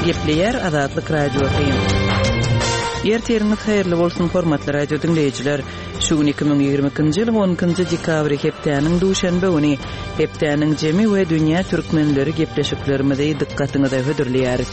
Gepleyer Azatlyk radiosyň. Erteriniz hayırlı bolsun hormatly radio dinleyijiler. Şugun 2022-nji ýylyň 10-njy dekabry hepdeniň duşanbe güni hepdeniň jemi we dünýä türkmenleri gepleşiklerimize dikkatyňyzy hödürleýäris.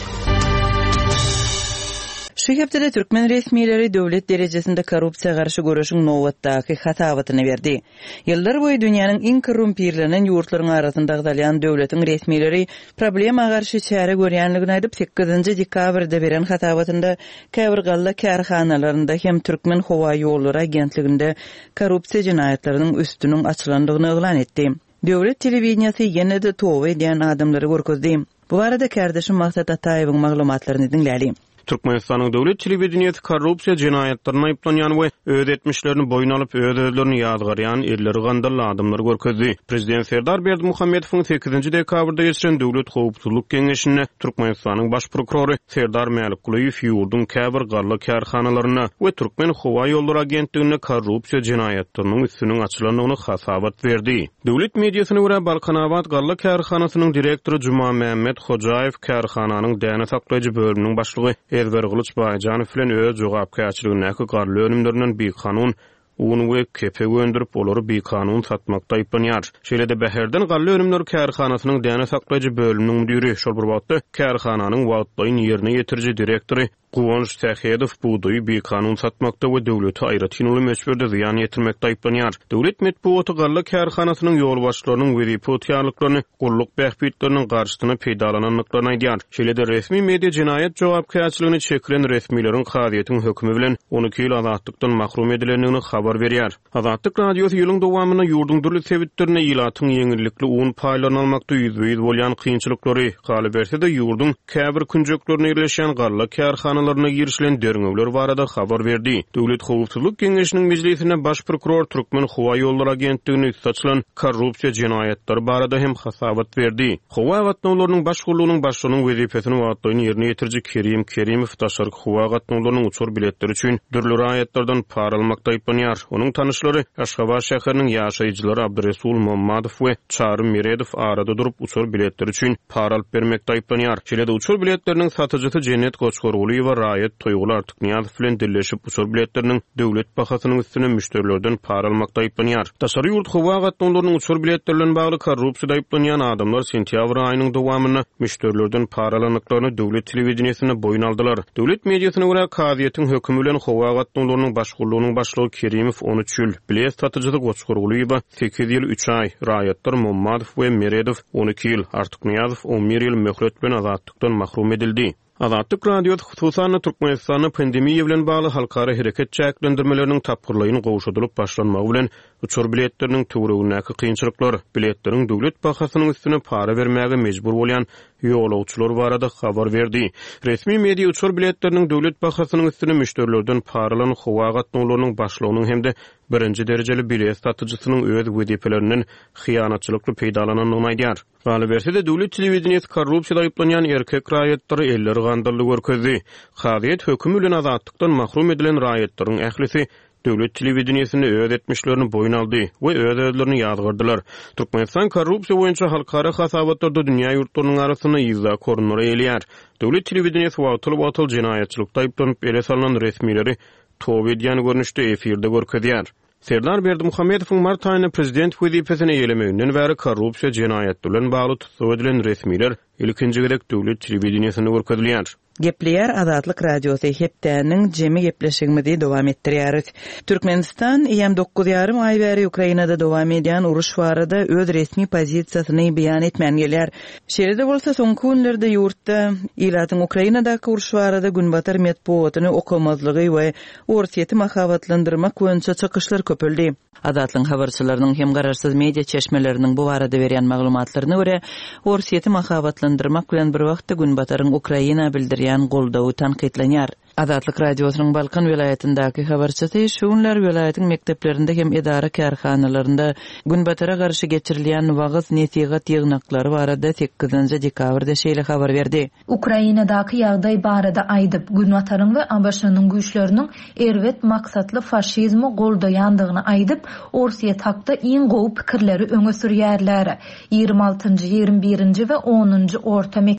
Şu hepde Türkmen resmileri döwlet derejesinde korrupsiýa garşy görüşiň nowatdaky hatawatyny berdi. Ýyllar boýy dünýäniň iň korrumpirlenen ýurtlaryň arasynda dalýan döwletiň resmileri problema garşy çäre görýänligini aýdyp 8-nji dekabrda beren hatawatynda käbir galla kärhanalarynda hem Türkmen howa ýollary agentliginde korrupsiýa jinayetleriniň üstüniň açylandygyny eglan etdi. Döwlet telewizionysy ýene-de towa edýän adamlary görkezdi. Bu arada kardeşim Maksat Ataýewiň maglumatlaryny dinläli. Türkmenistanyň döwlet telewizionyny korrupsiýa jinayetlerine aýplanýan we öz etmişlerini boyun alyp özlerini ýadgarýan erleri gandally adamlar görkezdi. Prezident Serdar Berdimuhammedowyň 8-nji dekabrda geçiren Döwlet Howpsuzlyk Keňeşine Türkmenistanyň baş prokurory Serdar Mälikguliýew ýurdun käbir garly kärhanalaryna we Türkmen howa ýollary agentligine korrupsiýa jinayetleriniň üstüniň açylandygyny hasawat berdi. Döwlet mediasyna görä Balkanabad garly kärhanasynyň direktory Juma Mehmet Hojaýew kärhananyň däne saklaýjy bölüminiň başlygy Ezber Gılıç Baýjanow bilen öz jogapkärçiligine garly önümlerinden bir kanun un we kepe gönderip olary bir kanun satmakda aýplanýar. Şeýle-de Bäherden garly önümler kärhanasynyň däne saklaýjy bölüminiň müdiri şol bir wagtda kärhananyň wagtlaryny ýerine ýetirji direktory Guwanç Tähedow buğdaýy bir kanun satmakda we döwleti aýratynly meşgulde ziýan ýetirmekde aýplanýar. Döwlet medeniýeti garly kärhanasynyň ýol başlarynyň wezipetýarlyklaryny, gulluk bähpitleriniň garşysyna peýdalananlyklaryny aýdýar. Şeýle-de resmi media jinayet jogapkärçiligini çekilen resmiýetiň hadyýetiň hökmi bilen 12 ýyl azatlykdan mahrum edilendigini habar berýär. Azatlyk radiosy ýylyň dowamyna ýurdun dürli sebitlerine ýylatyň ýeňillikli un paýlaryny almakda ýüzbeýiz bolýan kynçylyklary galy berse-de ýurdun käbir künjeklerine ýerleşen garly kärhanalarına girişilen dörňewler barada habar berdi. Döwlet Howpsuzlyk Keňeşiniň mejlisine baş prokuror Türkmen howa ýollary agentligine saçylan korrupsiýa jinayetleri barada hem hasawat berdi. Howa gatnawlarynyň başgurlugynyň başlygynyň wezipesini wagtlaryny ýerine ýetirji Kerim Taşark howa gatnawlarynyň uçur biletleri üçin dürli raýatlardan para almakda aýplanýar. Onuň tanyşlary Aşgabat şäheriniň ýaşaýjylary Abduresul Mammadow we Çarym Miredow arada durup uçur biletleri üçin para alyp bermekde aýplanýar. Şeýle-de uçur biletleriniň satyjysy Cennet Goçgorguly we Raýat Toýguly Artykniýazow bilen dilleşip uçur biletleriniň döwlet bahasynyň üstüne müşterilerden para almakda aýplanýar. Taşary ýurt howa gatnawlarynyň uçur biletlerine bagly korrupsiýada aýplanýan adamlar sentýabr aýynyň dowamyna müşterilerden para alanyklaryny döwlet telewizionyna boyun aldylar. Döwlet mediasyna görä kaziýetiň hökmi bilen howa gatnawlarynyň başgurlugynyň başlygy Kerimow 13 ýyl, bilet satyjyly Goçgorguly we 8 ýyl 3 aý, Raýatlar Mammadow we Miredow 12 ýyl, Artykniýazow 11 ýyl möhlet bilen azatlykdan mahrum edildi. Azatlyk radiosy hususan Türkmenistanyň pandemiýa bilen bagly halkara hereket çäklendirmeleriniň tapgyrlygyny gowşadylyp başlanmagy bilen uçur biletleriniň töweregindäki kynçylyklar, biletleriň döwlet bahasynyň üstüne para bermäge mejbur bolýan ýolawçylar barada habar berdi. Resmi media uçur biletleriniň döwlet bahasynyň üstüne müşterilerden paralan howa gatnawlarynyň başlygynyň hemde birinji derejeli bilet satyjysynyň öz wedepeleriniň hyýanatçylykly peýdalananyny aýdýar. Galy berse-de döwlet telewizionyny korrupsiýada aýplanýan erkek raýatlary elleri gandally görkezdi. Hadyýet hökmi bilen azatlykdan mahrum edilen raýatlaryň ählisi döwlet telewizionyny öz etmişlerini boyun aldy we özlerini ýadgardylar. Türkmenistan korrupsiýa boýunça halkara hasawatlarda dünýä ýurtlarynyň arasyna ýyza korunary elýär. Döwlet telewizionyny wagtyl jinayetçilikde aýplanyp ele salynan resmiýetleri towa edýän görnüşde efirde görkezýär. Serdar Berdimuhammedowyň mart aýyna prezident wezipesine ýelemeginden bäri korrupsiýa jinayetleri bilen bagly tutsak edilen resmiýetler ilkinji gerek döwlet telewizionyny görkezýär. Gepleyer Azatlyk radiosy hepdeniň jemi gepleşigimizi dowam etdirýäris. Türkmenistan 9,5 ay bäri Ukrainada dowam edýän uruş barada öz resmi pozisiýasyny beýan etmän gelýär. Şeýle-de bolsa soňky günlerde ýurtda ýylatyň Ukrainadaky uruş barada günbatar medeniýetini okamazlygy we ursiýeti mahabatlandyrmak boýunça çykyşlar köpeldi. Azatlyň habarçylarynyň hem garaşsyz media çeşmeleriniň bu barada berýän maglumatlaryna görä, ursiýeti mahabatlandyrmak bilen bir wagtda günbataryň Ukraina bildirýän goldawy tanqidlenýär. Azatlyk radiosynyň Balkan vilayatyndäki habarçysy şu günler vilayatyň mekdeplerinde hem edara kärhanalarynda günbatara garşy geçirilýän wagyz nesihat ýygnaklary barada 8-nji dekabrda şeýle habar berdi. Ukrainadaky ýagdaý barada aýdyp, günbataryň we ABŞ-nyň güýçleriniň erwet maksatly faşizmi goldaýandygyny aýdyp, Orsiýet hakda iň gowy pikirleri öňe sürýärler. 26-njy, 21-nji we 10-njy orta